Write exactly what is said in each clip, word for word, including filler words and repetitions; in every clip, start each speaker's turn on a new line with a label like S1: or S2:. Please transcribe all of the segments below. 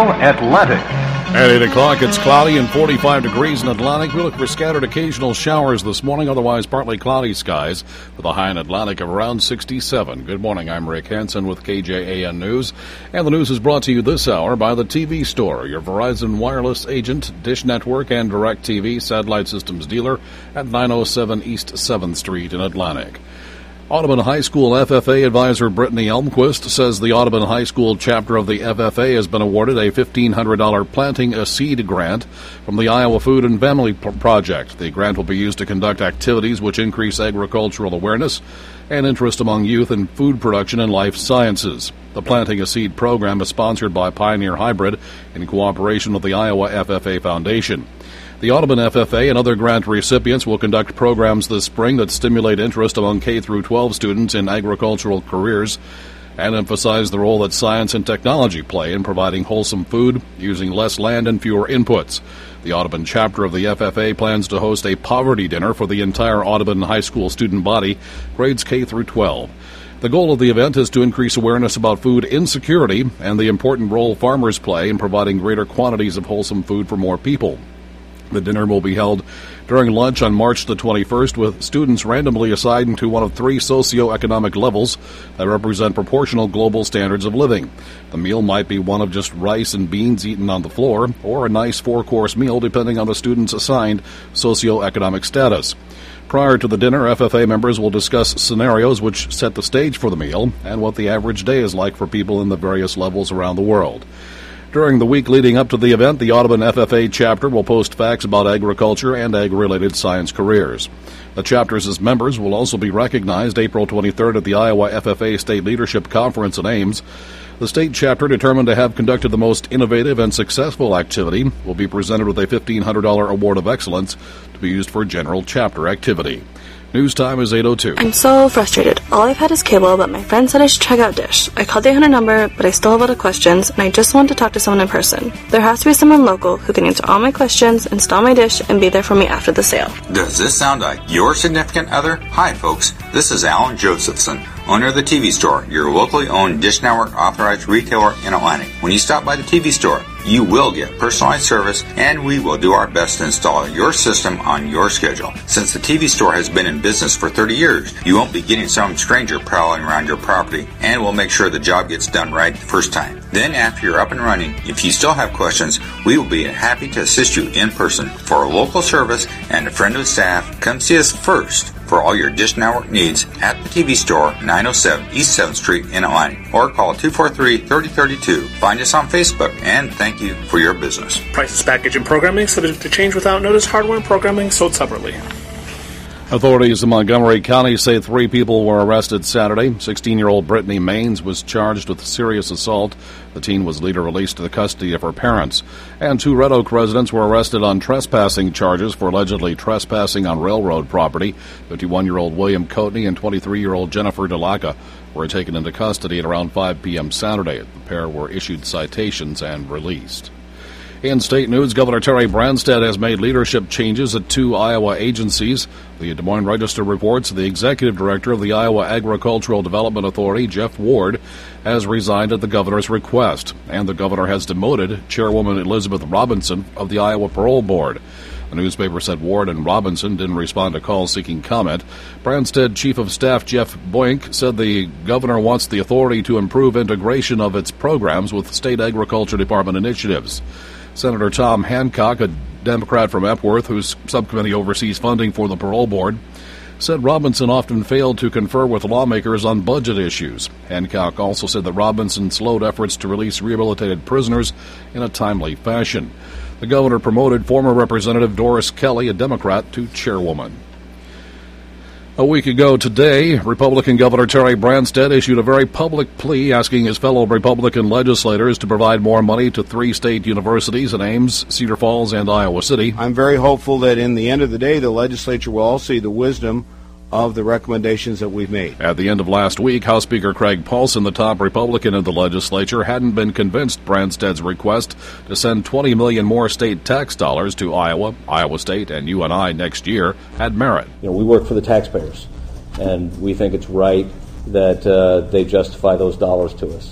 S1: Now, Atlantic.
S2: At eight o'clock, it's cloudy and forty-five degrees in Atlantic. We look for scattered occasional showers this morning, otherwise partly cloudy skies with a high in Atlantic of around sixty-seven. Good morning, I'm Rick Hansen with K J A N News. And the news is brought to you this hour by the T V Store, your Verizon wireless agent, Dish Network, and DirecTV satellite systems dealer at nine oh seven East seventh Street in Atlantic. Audubon High School F F A advisor Brittany Elmquist says the Audubon High School chapter of the F F A has been awarded a fifteen hundred dollars Planting a Seed grant from the Iowa Food and Family Project. The grant will be used to conduct activities which increase agricultural awareness and interest among youth in food production and life sciences. The Planting a Seed program is sponsored by Pioneer Hybrid in cooperation with the Iowa F F A Foundation. The Audubon F F A and other grant recipients will conduct programs this spring that stimulate interest among K through twelve students in agricultural careers and emphasize the role that science and technology play in providing wholesome food using less land and fewer inputs. The Audubon chapter of the F F A plans to host a poverty dinner for the entire Audubon High School student body, grades K through twelve. The goal of the event is to increase awareness about food insecurity and the important role farmers play in providing greater quantities of wholesome food for more people. The dinner will be held during lunch on March the twenty-first, with students randomly assigned to one of three socioeconomic levels that represent proportional global standards of living. The meal might be one of just rice and beans eaten on the floor, or a nice four-course meal depending on the student's assigned socioeconomic status. Prior to the dinner, F F A members will discuss scenarios which set the stage for the meal and what the average day is like for people in the various levels around the world. During the week leading up to the event, the Audubon F F A chapter will post facts about agriculture and ag-related science careers. The chapter's members will also be recognized April twenty-third at the Iowa F F A State Leadership Conference in Ames. The state chapter, determined to have conducted the most innovative and successful activity, will be presented with a fifteen hundred dollars Award of Excellence to be used for general chapter activity. News time is eight oh two.
S3: I'm so frustrated. All I've had is cable, but my friend said I should check out Dish. I called the eight hundred number, but I still have a lot of questions, and I just want to talk to someone in person. There has to be someone local who can answer all my questions, install my dish, and be there for me after the sale.
S4: Does this sound like your significant other? Hi, folks. This is Alan Josephson, owner of the T V Store, your locally owned Dish Network authorized retailer in Atlantic. When you stop by the T V Store, you will get personalized service, and we will do our best to install your system on your schedule. Since the T V Store has been in business for thirty years, you won't be getting some stranger prowling around your property, and we'll make sure the job gets done right the first time. Then, after you're up and running, if you still have questions, we will be happy to assist you in person. For a local service and a friend of the staff, come see us first for all your Dish Network needs at the T V Store, nine oh seven East seventh Street in Atlantic, or call two four three, three oh three two. Find us on Facebook, and thank you for your business.
S5: Prices, package, and programming subject to change without notice. Hardware and programming sold separately.
S2: Authorities in Montgomery County say three people were arrested Saturday. sixteen-year-old Brittany Maines was charged with serious assault. The teen was later released to the custody of her parents. And two Red Oak residents were arrested on trespassing charges for allegedly trespassing on railroad property. fifty-one-year-old William Coatney and twenty-three-year-old Jennifer DeLaca were taken into custody at around five p.m. Saturday. The pair were issued citations and released. In state news, Governor Terry Branstad has made leadership changes at two Iowa agencies. The Des Moines Register reports the executive director of the Iowa Agricultural Development Authority, Jeff Ward, has resigned at the governor's request, and the governor has demoted Chairwoman Elizabeth Robinson of the Iowa Parole Board. The newspaper said Ward and Robinson didn't respond to calls seeking comment. Branstad Chief of Staff Jeff Boink said the governor wants the authority to improve integration of its programs with state agriculture department initiatives. Senator Tom Hancock, a Democrat from Epworth, whose subcommittee oversees funding for the parole board, said Robinson often failed to confer with lawmakers on budget issues. Hancock also said that Robinson slowed efforts to release rehabilitated prisoners in a timely fashion. The governor promoted former Representative Doris Kelly, a Democrat, to chairwoman. A week ago today, Republican Governor Terry Branstad issued a very public plea asking his fellow Republican legislators to provide more money to three state universities in Ames, Cedar Falls, and Iowa City.
S6: I'm very hopeful that in the end of the day, the legislature will all see the wisdom of the recommendations that we've made.
S2: At the end of last week, House Speaker Craig Paulson, the top Republican in the legislature, hadn't been convinced Branstad's request to send twenty million dollars more state tax dollars to Iowa, Iowa State, and U N I next year had merit.
S7: You know, we work for the taxpayers, and we think it's right that uh, they justify those dollars to us.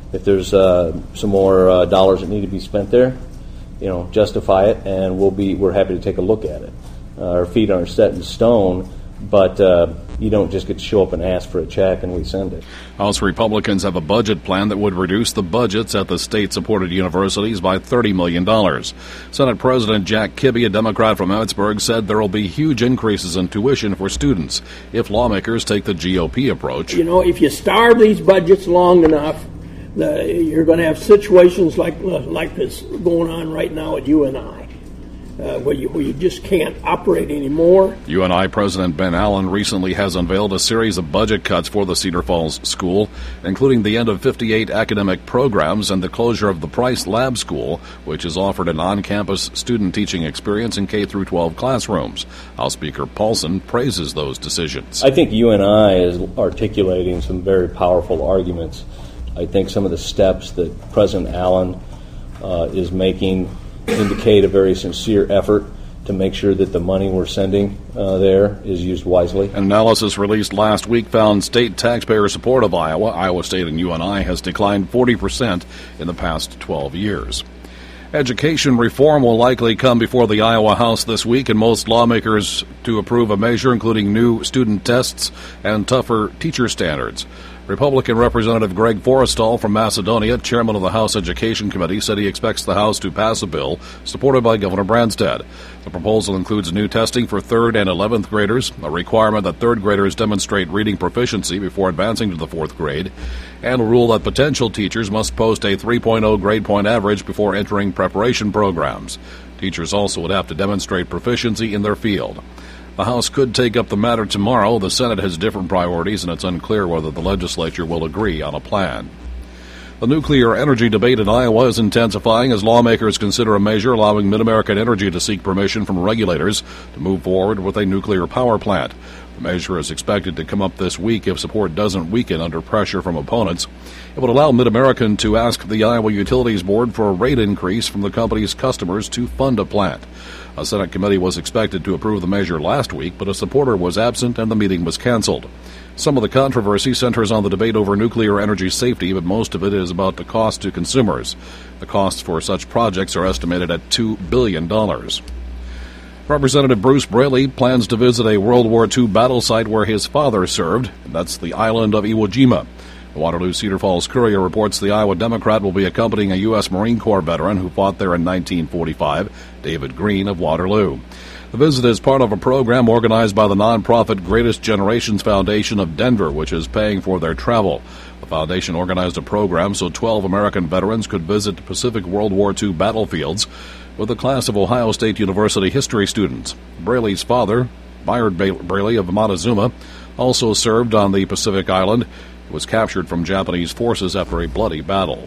S1: if there's uh, some more uh, dollars that need to be spent there, you know, justify it, and we'll be we're happy to take a look at it. Uh, our feet aren't set in stone, but uh, you don't just get to show up and ask for a check and we send it.
S2: House Republicans have a budget plan that would reduce the budgets at the state-supported universities by thirty million dollars. Senate President Jack Kibbe, a Democrat from Emmitsburg, said there will be huge increases in tuition for students if lawmakers take the G O P approach.
S7: You know, if you starve these budgets long enough, the, you're going to have situations like like this going on right now at U N I. Uh, where, you, where you just can't operate anymore.
S2: U N I President Ben Allen recently has unveiled a series of budget cuts for the Cedar Falls School, including the end of fifty-eight academic programs and the closure of the Price Lab School, which has offered an on-campus student teaching experience in K through twelve classrooms. House Speaker Paulson praises those decisions.
S1: I think U N I is articulating some very powerful arguments. I think some of the steps that President Allen uh, is making indicate a very sincere effort to make sure that the money we're sending uh, there is used wisely.
S2: An analysis released last week found state taxpayer support of Iowa, Iowa State and U N I has declined forty percent in the past twelve years. Education reform will likely come before the Iowa House this week, and most lawmakers to approve a measure including new student tests and tougher teacher standards. Republican Representative Greg Forrestal from Macedonia, chairman of the House Education Committee, said he expects the House to pass a bill supported by Governor Branstad. The proposal includes new testing for third and eleventh graders, a requirement that third graders demonstrate reading proficiency before advancing to the fourth grade, and a rule that potential teachers must post a three point oh grade point average before entering preparation programs. Teachers also would have to demonstrate proficiency in their field. The House could take up the matter tomorrow. The Senate has different priorities, and it's unclear whether the legislature will agree on a plan. The nuclear energy debate in Iowa is intensifying as lawmakers consider a measure allowing Mid-American Energy to seek permission from regulators to move forward with a nuclear power plant. The measure is expected to come up this week if support doesn't weaken under pressure from opponents. It would allow Mid-American to ask the Iowa Utilities Board for a rate increase from the company's customers to fund a plant. A Senate committee was expected to approve the measure last week, but a supporter was absent and the meeting was canceled. Some of the controversy centers on the debate over nuclear energy safety, but most of it is about the cost to consumers. The costs for such projects are estimated at two billion dollars. Representative Bruce Braley plans to visit a World War Two battle site where his father served. That's the island of Iwo Jima. The Waterloo Cedar Falls Courier reports the Iowa Democrat will be accompanying a U S Marine Corps veteran who fought there in nineteen forty-five, David Green of Waterloo. The visit is part of a program organized by the nonprofit Greatest Generations Foundation of Denver, which is paying for their travel. The foundation organized a program so twelve American veterans could visit Pacific World War Two battlefields with a class of Ohio State University history students. Braley's father, Byard Braley of Montezuma, also served on the Pacific Island. He was captured from Japanese forces after a bloody battle.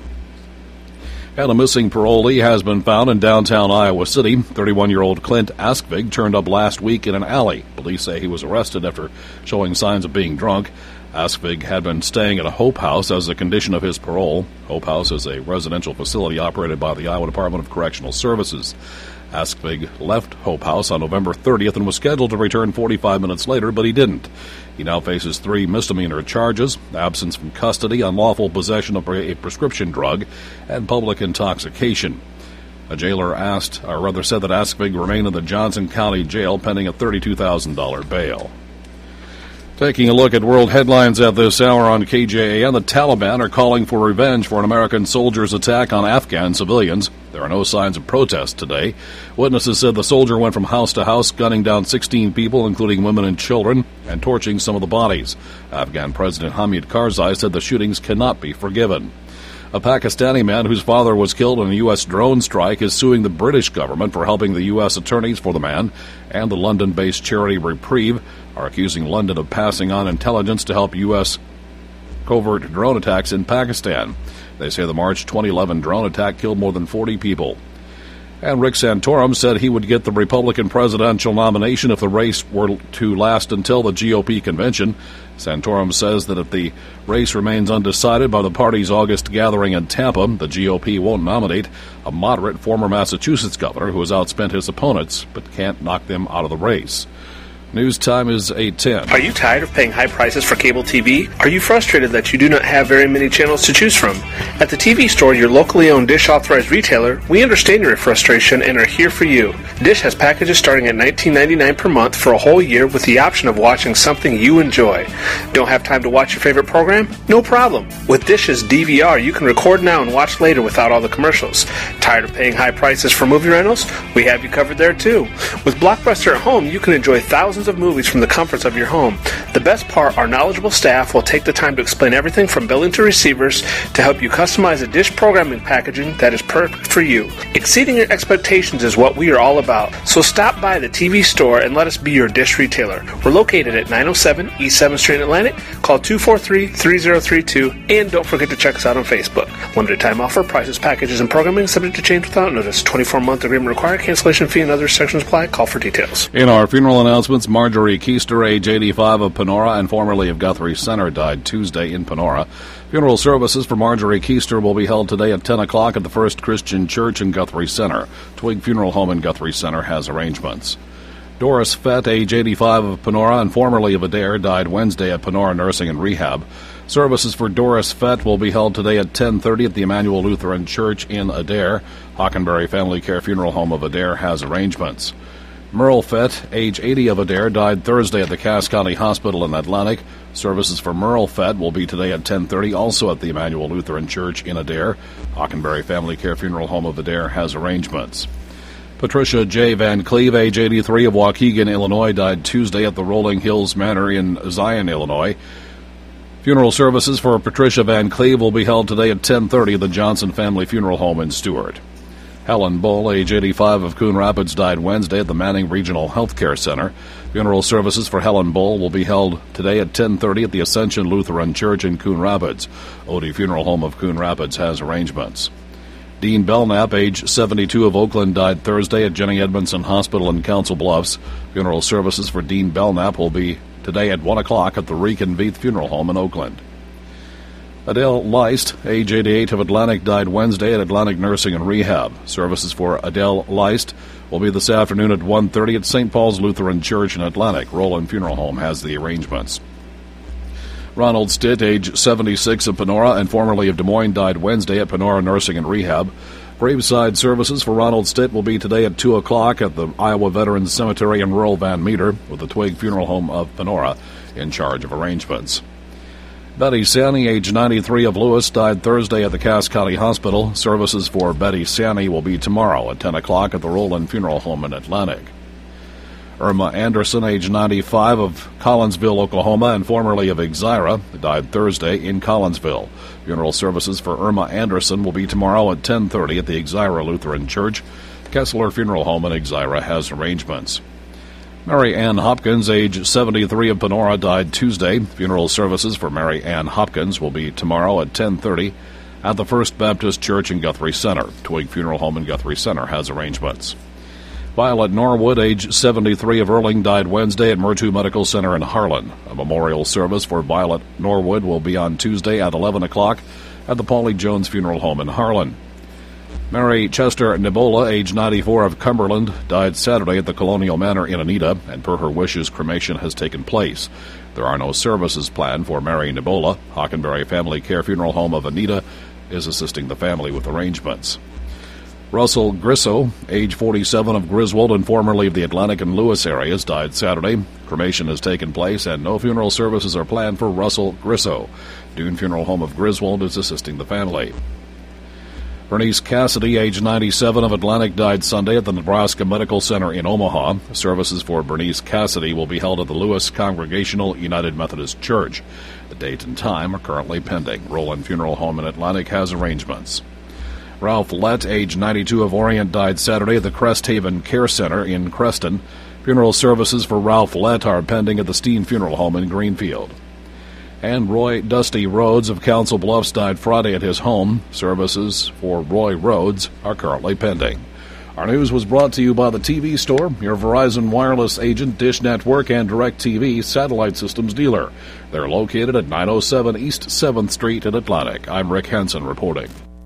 S2: And a missing parolee has been found in downtown Iowa City. thirty-one-year-old Clint Askvig turned up last week in an alley. Police say he was arrested after showing signs of being drunk. Askvig had been staying at a Hope House as a condition of his parole. Hope House is a residential facility operated by the Iowa Department of Correctional Services. Askvig left Hope House on November thirtieth and was scheduled to return forty-five minutes later, but he didn't. He now faces three misdemeanor charges: absence from custody, unlawful possession of a prescription drug, and public intoxication. A jailer asked, or rather said that Askvig remained in the Johnson County Jail pending a thirty-two thousand dollars bail. Taking a look at world headlines at this hour on K J A N, the Taliban are calling for revenge for an American soldier's attack on Afghan civilians. There are no signs of protest today. Witnesses said the soldier went from house to house, gunning down sixteen people, including women and children, and torching some of the bodies. Afghan President Hamid Karzai said the shootings cannot be forgiven. A Pakistani man whose father was killed in a U S drone strike is suing the British government for helping the U S attorneys for the man, and the London-based charity Reprieve are accusing London of passing on intelligence to help U S covert drone attacks in Pakistan. They say the March twenty eleven drone attack killed more than forty people. And Rick Santorum said he would get the Republican presidential nomination if the race were to last until the G O P convention. Santorum says that if the race remains undecided by the party's August gathering in Tampa, the G O P won't nominate a moderate former Massachusetts governor who has outspent his opponents but can't knock them out of the race. News time is eight ten.
S5: Are you tired of paying high prices for cable T V? Are you frustrated that you do not have very many channels to choose from? At the T V Store, your locally owned Dish authorized retailer, we understand your frustration and are here for you. Dish has packages starting at nineteen ninety-nine dollars per month for a whole year with the option of watching something you enjoy. Don't have time to watch your favorite program? No problem. With Dish's D V R, you can record now and watch later without all the commercials. Tired of paying high prices for movie rentals? We have you covered there too. With Blockbuster at Home, you can enjoy thousands of movies from the comforts of your home. The best part, our knowledgeable staff will take the time to explain everything from billing to receivers to help you customize a Dish programming packaging that is perfect for you. Exceeding your expectations is what we are all about. So stop by the T V Store and let us be your Dish retailer. We're located at nine oh seven East seventh Street in Atlantic. Call two four three, three oh three two and don't forget to check us out on Facebook. Limited time offer, prices, packages, and programming subject to change without notice. twenty-four month agreement required. Cancellation fee and other sections apply. Call for details.
S2: In our funeral announcements, Marjorie Keister, age eighty-five, of Panora and formerly of Guthrie Center, died Tuesday in Panora. Funeral services for Marjorie Keister will be held today at ten o'clock at the First Christian Church in Guthrie Center. Twig Funeral Home in Guthrie Center has arrangements. Doris Fett, age eighty-five, of Panora and formerly of Adair, died Wednesday at Panora Nursing and Rehab. Services for Doris Fett will be held today at ten thirty at the Emmanuel Lutheran Church in Adair. Hockenberry Family Care Funeral Home of Adair has arrangements. Merle Fett, age eighty, of Adair, died Thursday at the Cass County Hospital in Atlantic. Services for Merle Fett will be today at ten thirty, also at the Emmanuel Lutheran Church in Adair. Hockenberry Family Care Funeral Home of Adair has arrangements. Patricia J. Van Cleve, age eighty-three, of Waukegan, Illinois, died Tuesday at the Rolling Hills Manor in Zion, Illinois. Funeral services for Patricia Van Cleve will be held today at ten thirty at the Johnson Family Funeral Home in Stuart. Helen Bull, age eighty-five, of Coon Rapids, died Wednesday at the Manning Regional Health Care Center. Funeral services for Helen Bull will be held today at ten thirty at the Ascension Lutheran Church in Coon Rapids. Odie Funeral Home of Coon Rapids has arrangements. Dean Belknap, age seventy-two, of Oakland, died Thursday at Jenny Edmondson Hospital in Council Bluffs. Funeral services for Dean Belknap will be today at one o'clock at the Reek and Veith Funeral Home in Oakland. Adele Leist, age eighty-eight, of Atlantic, died Wednesday at Atlantic Nursing and Rehab. Services for Adele Leist will be this afternoon at one thirty at Saint Paul's Lutheran Church in Atlantic. Roland Funeral Home has the arrangements. Ronald Stitt, age seventy-six, of Panora and formerly of Des Moines, died Wednesday at Panora Nursing and Rehab. Graveside services for Ronald Stitt will be today at two o'clock at the Iowa Veterans Cemetery in rural Van Meter, with the Twig Funeral Home of Panora in charge of arrangements. Betty Sanney, age ninety-three, of Lewis, died Thursday at the Cass County Hospital. Services for Betty Sanney will be tomorrow at ten o'clock at the Roland Funeral Home in Atlantic. Irma Anderson, age ninety-five, of Collinsville, Oklahoma, and formerly of Exira, died Thursday in Collinsville. Funeral services for Irma Anderson will be tomorrow at ten thirty at the Exira Lutheran Church. Kessler Funeral Home in Exira has arrangements. Mary Ann Hopkins, age seventy-three, of Panora, died Tuesday. Funeral services for Mary Ann Hopkins will be tomorrow at ten thirty at the First Baptist Church in Guthrie Center. Twig Funeral Home in Guthrie Center has arrangements. Violet Norwood, age seventy-three, of Erling, died Wednesday at Murtu Medical Center in Harlan. A memorial service for Violet Norwood will be on Tuesday at eleven o'clock at the Paulie Jones Funeral Home in Harlan. Mary Chester Nibola, age ninety-four, of Cumberland, died Saturday at the Colonial Manor in Anita, and per her wishes, cremation has taken place. There are no services planned for Mary Nibola. Hockenberry Family Care Funeral Home of Anita is assisting the family with arrangements. Russell Grisso, age forty-seven, of Griswold and formerly of the Atlantic and Lewis areas, died Saturday. Cremation has taken place and no funeral services are planned for Russell Grisso. Dune Funeral Home of Griswold is assisting the family. Bernice Cassidy, age ninety-seven, of Atlantic, died Sunday at the Nebraska Medical Center in Omaha. Services for Bernice Cassidy will be held at the Lewis Congregational United Methodist Church. The date and time are currently pending. Roland Funeral Home in Atlantic has arrangements. Ralph Lett, age ninety-two, of Orient, died Saturday at the Crest Haven Care Center in Creston. Funeral services for Ralph Lett are pending at the Steen Funeral Home in Greenfield. And Roy Dusty Rhodes of Council Bluffs died Friday at his home. Services for Roy Rhodes are currently pending. Our news was brought to you by the T V Store, your Verizon Wireless agent, Dish Network, and DirecTV satellite systems dealer. They're located at nine oh seven East seventh Street in Atlantic. I'm Rick Henson reporting.